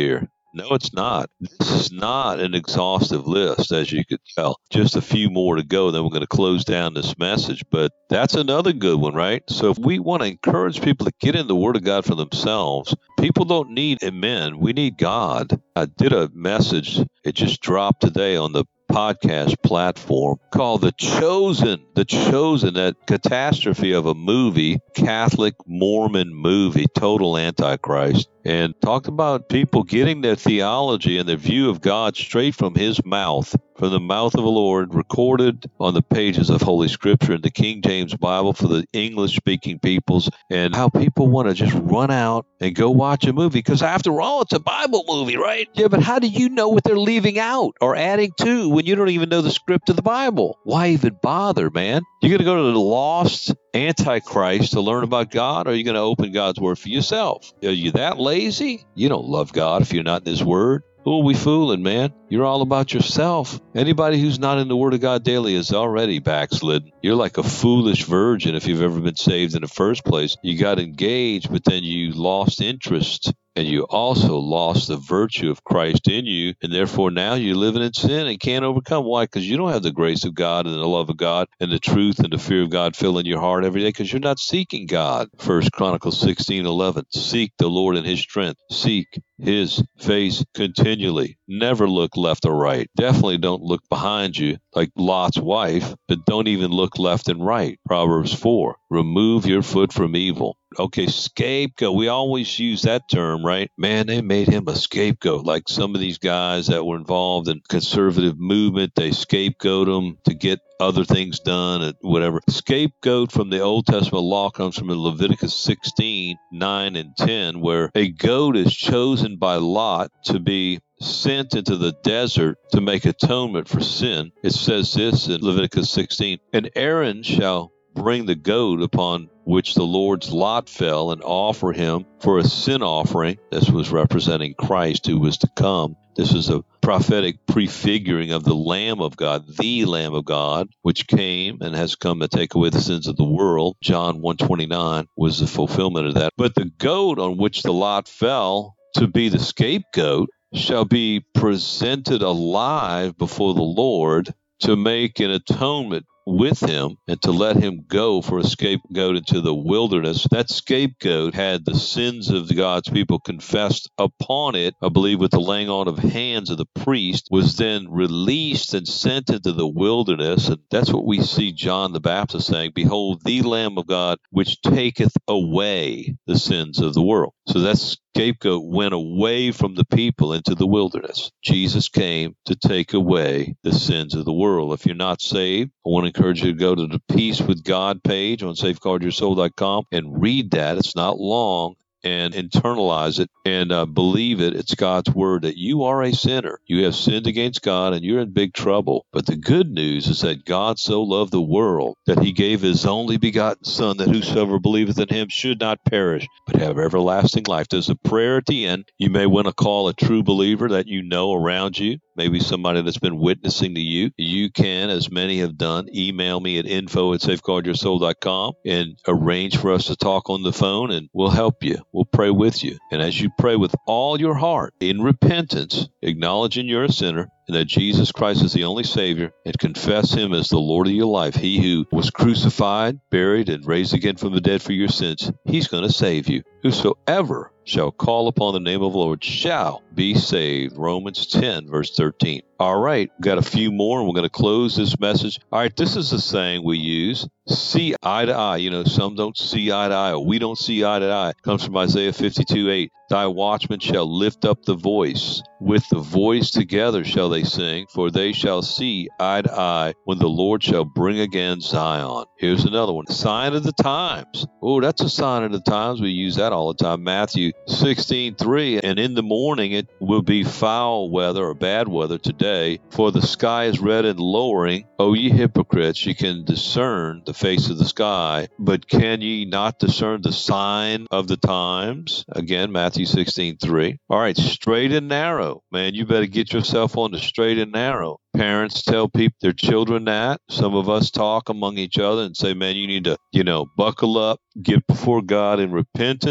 No, it's not. This is not an exhaustive list, as you could tell. Just a few more to go, then we're going to close down this message. But that's another good one, right? So if we want to encourage people to get in the Word of God for themselves, people don't need men. We need God. I did a message. It just dropped today on the podcast platform called The Chosen. The Chosen, that catastrophe of a movie, Catholic Mormon movie, total Antichrist, and talked about people getting their theology and their view of God straight from his mouth, from the mouth of the Lord, recorded on the pages of Holy Scripture in the King James Bible for the English-speaking peoples, and how people want to just run out and go watch a movie, because after all, it's a Bible movie, right? Yeah, but how do you know what they're leaving out or adding to when you don't even know the script of the Bible? Why even bother, man? You're going to go to the lost Antichrist to learn about God, or are you going to open God's Word for yourself? Are you that lazy? You don't love God if you're not in His Word. Who are we fooling, man? You're all about yourself. Anybody who's not in the Word of God daily is already backslidden. You're like a foolish virgin if you've ever been saved in the first place. You got engaged, but then you lost interest. And you also lost the virtue of Christ in you, and therefore now you're living in sin and can't overcome. Why? Because you don't have the grace of God and the love of God and the truth and the fear of God filling your heart every day, because you're not seeking God. First Chronicles sixteen eleven. Seek the Lord in His strength. Seek His face continually. Never look left or right. Definitely don't look behind you like Lot's wife, but don't even look left and right. Proverbs four. Remove your foot from evil. Okay, scapegoat. We always use that term, right? Man, they made him a scapegoat. Like some of these guys that were involved in conservative movement, they scapegoat them to get other things done and whatever. Scapegoat from the Old Testament law comes from Leviticus sixteen, nine and ten, where a goat is chosen by Lot to be sent into the desert to make atonement for sin. It says this in Leviticus sixteen, and Aaron shall bring the goat upon which the Lord's lot fell and offer him for a sin offering. This was representing Christ who was to come. This is a prophetic prefiguring of the Lamb of God, the Lamb of God, which came and has come to take away the sins of the world. John one twenty-nine was the fulfillment of that. But the goat on which the lot fell to be the scapegoat shall be presented alive before the Lord to make an atonement with him and to let him go for a scapegoat into the wilderness. That scapegoat had the sins of God's people confessed upon it, I believe with the laying on of hands of the priest, was then released and sent into the wilderness. And that's what we see John the Baptist saying, behold, the Lamb of God, which taketh away the sins of the world. So that scapegoat went away from the people into the wilderness. Jesus came to take away the sins of the world. If you're not saved, I want to encourage you to go to the Peace with God page on safeguard your soul dot com and read that. It's not long. And internalize it and uh, believe it. It's God's word that you are a sinner. You have sinned against God and you're in big trouble. But the good news is that God so loved the world that he gave his only begotten Son, that whosoever believeth in him should not perish, but have everlasting life. There's a prayer at the end. You may want to call a true believer that you know around you, maybe somebody that's been witnessing to you. You can, as many have done, email me at info at safeguard your soul dot com and arrange for us to talk on the phone, and we'll help you. We'll pray with you. And as you pray with all your heart in repentance, acknowledging you're a sinner and that Jesus Christ is the only Savior, and confess him as the Lord of your life, he who was crucified, buried, and raised again from the dead for your sins, he's going to save you. Whosoever shall call upon the name of the Lord shall be saved. Romans ten, verse thirteen. All right, we've got a few more, and we're going to close this message. All right, this is a saying we use, see eye to eye. You know, some don't see eye to eye, or we don't see eye to eye. It comes from Isaiah fifty-two, eight. Thy watchmen shall lift up the voice. With the voice together shall they sing, for they shall see eye to eye when the Lord shall bring again Zion. Here's another one. Sign of the times. Oh, that's a sign of the times. We use that all the time. Matthew sixteen, three. And in the morning it will be foul weather or bad weather today, for the sky is red and lowering. O ye hypocrites, ye can discern the face of the sky, but can ye not discern the sign of the times? Again, Matthew sixteen, three. All right, straight and narrow. Man, you better get yourself on the straight and narrow. Parents tell people, their children that. Some of us talk among each other and say, man, you need to, you know, buckle up, get before God in repentance,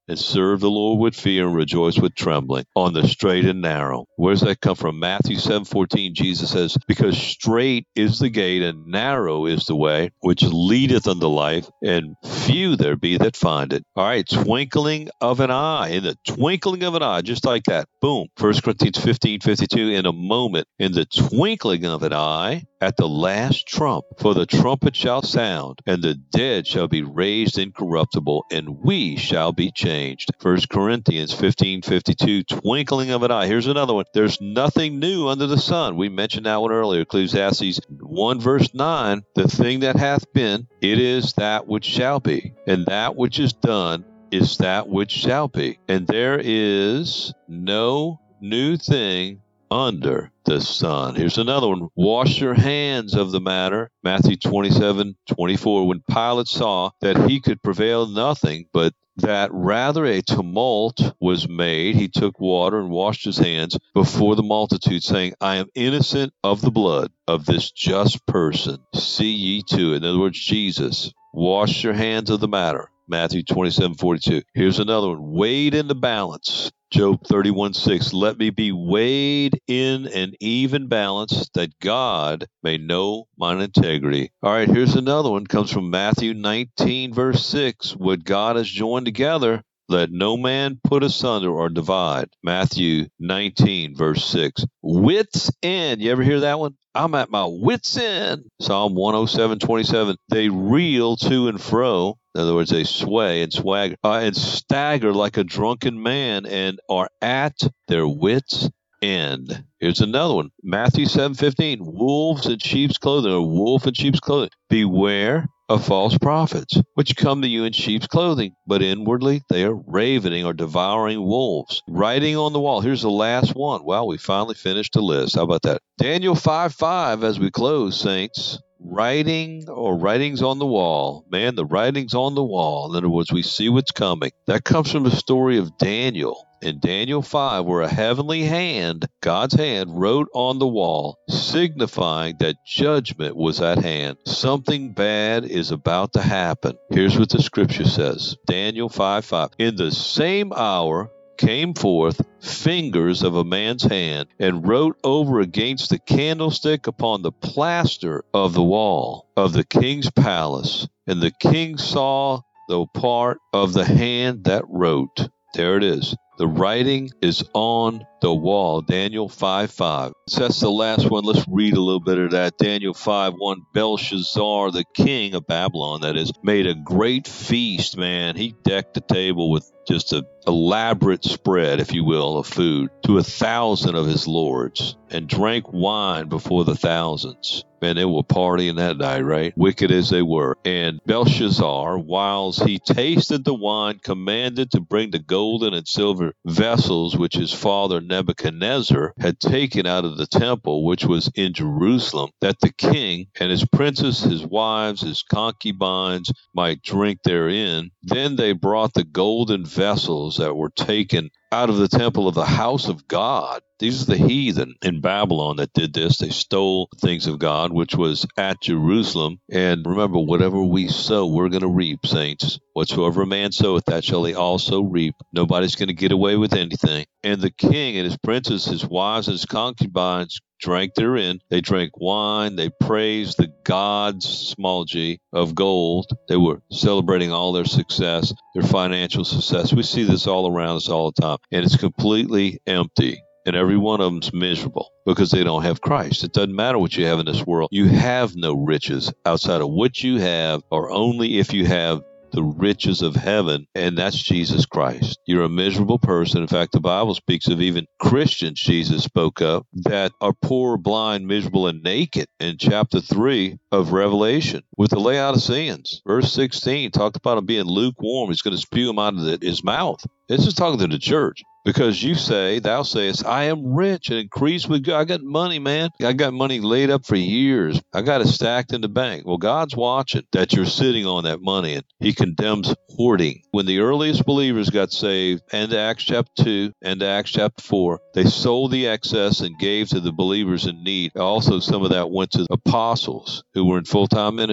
and serve the Lord with fear and rejoice with trembling on the straight and narrow. Where does that come from? Matthew seven fourteen, Jesus says, because straight is the gate and narrow is the way which leadeth unto life, and few there be that find it. All right, twinkling of an eye, in the twinkling of an eye, just like that, boom. First Corinthians fifteen fifty-two, in a moment, in the twinkling of an eye, at the last trump, for the trumpet shall sound, and the dead shall be raised incorruptible, and we shall be changed. First Corinthians fifteen fifty-two, twinkling of an eye. Here's another one. There's nothing new under the sun. We mentioned that one earlier. Ecclesiastes one verse nine, the thing that hath been, it is that which shall be, and that which is done is that which shall be. And there is no new thing under the sun. Here's another one. Wash your hands of the matter. Matthew twenty-seven twenty-four. When Pilate saw that he could prevail nothing, but that rather a tumult was made, he took water and washed his hands before the multitude, saying, I am innocent of the blood of this just person. See ye to it. In other words, Jesus, wash your hands of the matter. Matthew twenty-seven forty-two. Here's another one. Weighed in the balance. Job thirty-one six. Let me be weighed in an even balance, that God may know mine integrity. All right, here's another one. Comes from Matthew nineteen verse six. What God has joined together, let no man put asunder or divide. Matthew nineteen verse six. Wits end. You ever hear that one? I'm at my wits end. Psalm one oh seven twenty-seven. They reel to and fro. In other words, they sway and swagger uh, and stagger like a drunken man, and are at their wits' end. Here's another one. Matthew seven fifteen. Wolves in sheep's clothing, or wolf in sheep's clothing. Beware of false prophets, which come to you in sheep's clothing, but inwardly they are ravening or devouring wolves. Writing on the wall. Here's the last one. Well, we finally finished the list. How about that? Daniel five five as we close, saints. Writing or writings on the wall. Man, the writings on the wall. In other words, we see what's coming. That comes from the story of Daniel. In Daniel five, where a heavenly hand, God's hand, wrote on the wall, signifying that judgment was at hand. Something bad is about to happen. Here's what the scripture says. Daniel five five. In the same hour came forth fingers of a man's hand, and wrote over against the candlestick upon the plaster of the wall of the king's palace. And the king saw the part of the hand that wrote. There it is. The writing is on the wall. Daniel five five. So that's the last one. Let's read a little bit of that. Daniel five one. Belshazzar, the king of Babylon, that is, made a great feast, man. He decked the table with just an elaborate spread, if you will, of food to a thousand of his lords, and drank wine before the thousands. Man, they were partying that night, right? Wicked as they were. And Belshazzar, whilst he tasted the wine, commanded to bring the golden and silver vessels which his father Nebuchadnezzar had taken out of the temple, which was in Jerusalem, that the king and his princes, his wives, his concubines might drink therein. Then they brought the golden vessels that were taken out of the temple of the house of God. These are the heathen in Babylon that did this. They stole things of God, which was at Jerusalem. And remember, whatever we sow, we're going to reap, saints. Whatsoever a man soweth, that shall he also reap. Nobody's going to get away with anything. And the king and his princes, his wives, and his concubines drank therein. They drank wine. They praised the gods, small g, of gold. They were celebrating all their success, their financial success. We see this all around us all the time. And it's completely empty. And every one of them's miserable because they don't have Christ. It doesn't matter what you have in this world. You have no riches outside of what you have, or only if you have the riches of heaven, and that's Jesus Christ. You're a miserable person. In fact, the Bible speaks of even Christians Jesus spoke of that are poor, blind, miserable, and naked in chapter three of Revelation with the Laodiceans. Verse sixteen talked about them being lukewarm. He's going to spew them out of the, his mouth. This is talking to the church. Because you say, thou sayest, I am rich and increase with God. I got money, man. I got money laid up for years. I got it stacked in the bank. Well, God's watching that you're sitting on that money, and he condemns hoarding. When the earliest believers got saved, and Acts chapter two and Acts chapter four, they sold the excess and gave to the believers in need. Also, some of that went to the apostles who were in full-time ministry.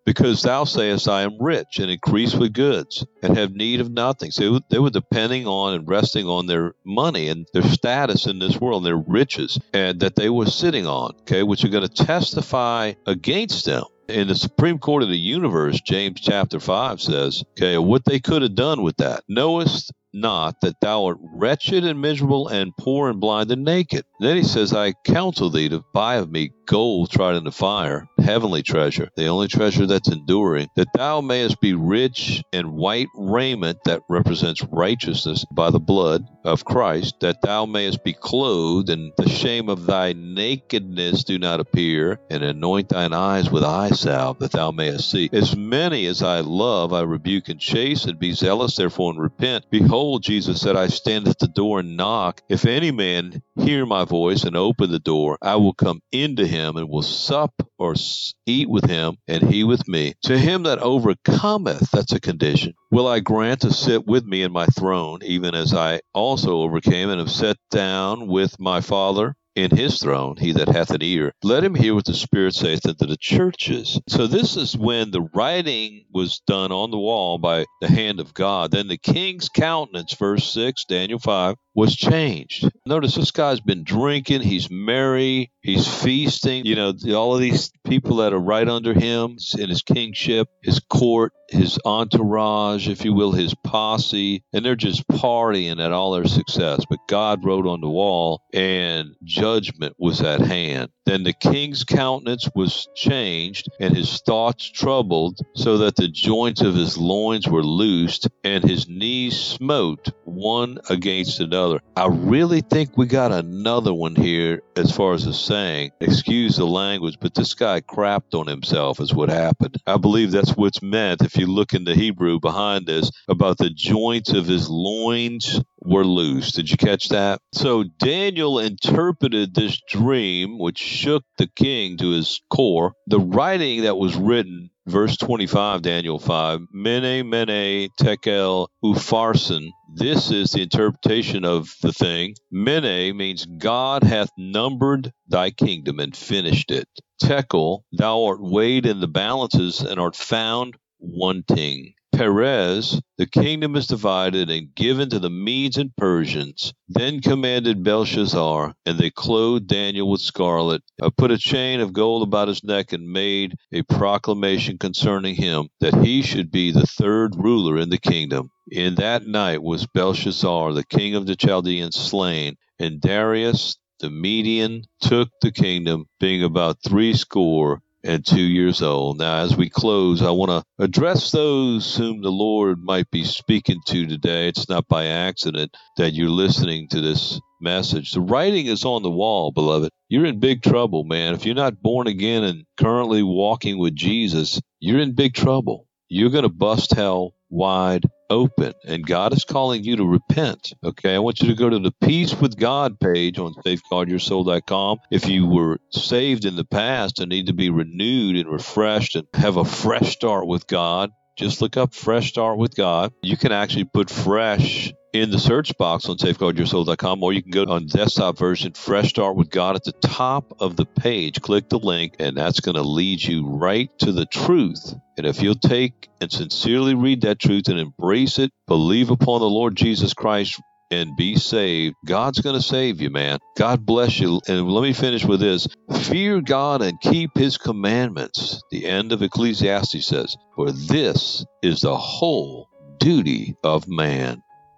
because thou sayest, I am rich and increase with goods and have need of nothing. So they were depending on and resting on their money and their status in this world, their riches, and that they were sitting on, okay, which are going to testify against them. In the Supreme Court of the universe, James chapter five says, okay, what they could have done with that. Knowest not that thou art wretched and miserable and poor and blind and naked. Then he says, I counsel thee to buy of me gold tried in the fire, heavenly treasure, the only treasure that's enduring, that thou mayest be rich in white raiment that represents righteousness by the blood of Christ, that thou mayest be clothed, and the shame of thy nakedness do not appear, and anoint thine eyes with eye salve, that thou mayest see. As many as I love, I rebuke and chasten. Be zealous, therefore, and repent. Behold, Jesus said, I stand at the door and knock. If any man hear my voice and open the door, I will come into him and will sup or eat with him, and he with me. To him that overcometh, that's a condition, will I grant to sit with me in my throne, even as I also overcame and have sat down with my Father in his throne. He that hath an ear, let him hear what the Spirit saith unto the churches. So this is when the writing was done on the wall by the hand of God. Then the king's countenance, verse six, Daniel five, was changed. Notice this guy's been drinking, he's merry, he's feasting. You know, all of these people that are right under him in his kingship, his court, his entourage, if you will, his posse, and they're just partying at all their success. But God wrote on the wall, and judgment was at hand. Then the king's countenance was changed, and his thoughts troubled, so that the joints of his loins were loosed, and his knees smote one against another. I really think we got another one here as far as the saying. Excuse the language, but this guy crapped on himself is what happened. I believe that's what's meant, if you look in the Hebrew behind this, about the joints of his loins were loose. Did you catch that? So Daniel interpreted this dream, which shook the king to his core. The writing that was written, verse twenty-five, Daniel five, Mene, Mene, Tekel, Upharsin. This is the interpretation of the thing. Mene means God hath numbered thy kingdom and finished it. Tekel, thou art weighed in the balances and art found wanting. Perez, the kingdom is divided and given to the Medes and Persians. Then commanded Belshazzar, and they clothed Daniel with scarlet, uh, put a chain of gold about his neck, and made a proclamation concerning him, that he should be the third ruler in the kingdom. In that night was Belshazzar, the king of the Chaldeans, slain, and Darius the Median took the kingdom, being about threescore and two years old. Now, as we close, I want to address those whom the Lord might be speaking to today. It's not by accident that you're listening to this message. The writing is on the wall, beloved. You're in big trouble, man. If you're not born again and currently walking with Jesus, you're in big trouble. You're going to bust hell wide open, and God is calling you to repent. Okay, I want you to go to the Peace with God page on safeguard your soul dot com. If you were saved in the past and need to be renewed and refreshed and have a fresh start with God, just look up Fresh Start with God. You can actually put fresh in the search box on safeguard your soul dot com, or you can go on desktop version, Fresh Start with God. At the top of the page, click the link, and that's going to lead you right to the truth. And if you'll take and sincerely read that truth and embrace it, believe upon the Lord Jesus Christ and be saved, God's going to save you, man. God bless you. And let me finish with this. Fear God and keep his commandments. The end of Ecclesiastes says, for this is the whole duty of man.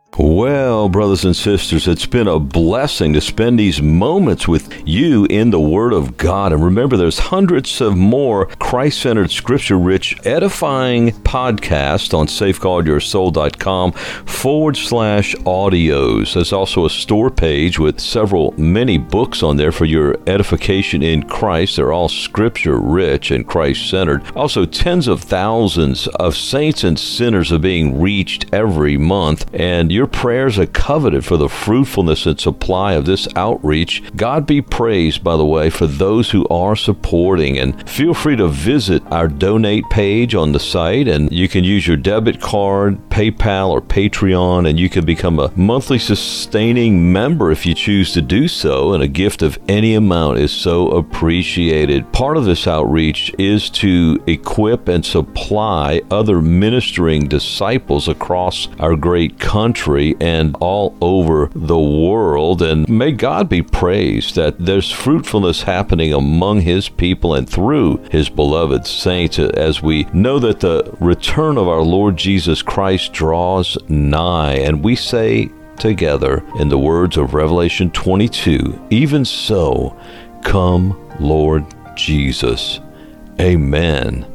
Well, brothers and sisters, it's been a blessing to spend these moments with you in the Word of God. And remember, there's hundreds of more Christ-centered, scripture-rich, edifying podcasts on safeguard your soul dot com forward slash audios. There's also a store page with several, many books on there for your edification in Christ. They're all scripture-rich and Christ-centered. Also, tens of thousands of saints and sinners are being reached every month, and you're Your prayers are coveted for the fruitfulness and supply of this outreach. God be praised, by the way, for those who are supporting. And feel free to visit our donate page on the site, and you can use your debit card, PayPal, or Patreon, and you can become a monthly sustaining member if you choose to do so, and a gift of any amount is so appreciated. Part of this outreach is to equip and supply other ministering disciples across our great country and all over the world. And may God be praised that there's fruitfulness happening among His people and through His beloved saints, as we know that the return of our Lord Jesus Christ draws nigh. And we say together, in the words of Revelation twenty-two, even so, come, Lord Jesus. Amen